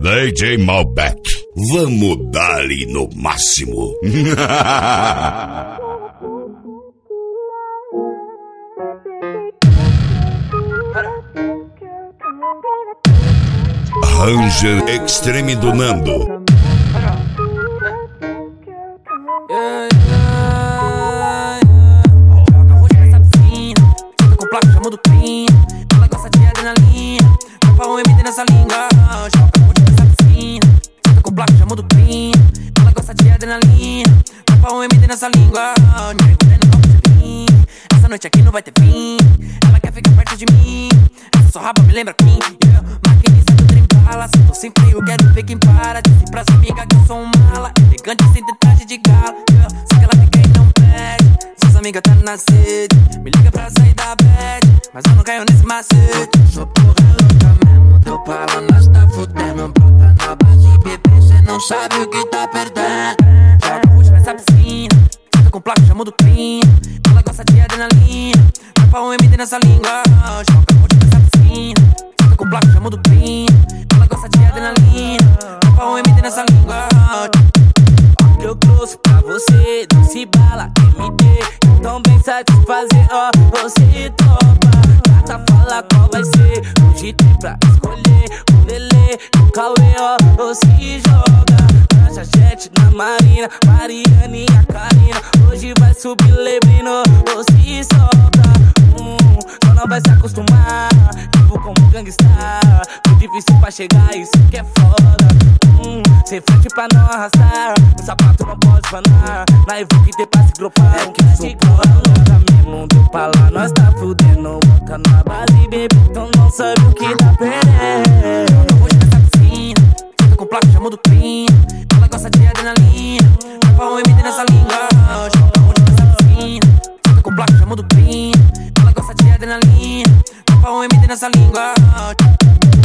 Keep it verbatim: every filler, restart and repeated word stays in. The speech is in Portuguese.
D J Malbec. Vamos dar-lhe no máximo. Ranger Extreme do Nando. Com placa, chama do clean. Ela gosta de adrenalina. Copa um M D nessa língua. Joga muito nessa piscina. Senta com placa, chama do clean. Ela gosta de adrenalina. Copa um M D nessa língua. Mergulhando no copo de vinho. Essa noite aqui não vai ter fim. Ela quer ficar perto de mim. Essa sua raba me lembra quem? Yeah. Maquinista do trem bala. Se tô sem freio, quero ver quem para. Disse pras amigas que eu sou um mala. Elegante sem detalhe de gala. Yeah. Só que ela fica e não pede. Suas amigas tá na sede. Me liga pra sair da bad, mas eu não caio nesse macete. Sou porra louca mesmo. Deu pra lá, nós tá fudendo. Bota na base, bebê, cê não sabe o que tá perdendo. Joga roxo nessa piscina. Senta com placa, chama do clean. Ela gosta de adrenalina. Vai pra um M D nessa língua. Joga roxo nessa piscina. Senta com placa, chama do clean. Ela gosta de adrenalina. Vai pra um M D nessa língua. Que eu trouxe pra você, doce bala, M D. Então bem satisfazer, ó, você topa. Gata, fala qual vai ser. Hoje tem pra escolher o Lelê, o Cauê, ó, ou se joga. Lancha jet na Marina, Mariane e a Karina. Hoje vai subir Lebrino, ou se solta. Hum, só não vai se acostumar. Vivo como gangstar. Muito difícil pra chegar, isso que é foda. Hum, sem frente pra não arrastar. O sapato não pode fanar. Na Evoque tem pra se dropar. É que sou porra louca mesmo. Deu pra lá, nós tá fudendo. Bota na base, bebê, então não sabe o que tá perdendo. Joga roxo nessa piscina. Senta com placa, chama do clean. Ela gosta de adrenalina. Vai pra um M D nessa língua. Joga roxo nessa piscina. Senta com placa, chama do clean. Ela gosta de adrenalina. Vai pra um M D nessa língua.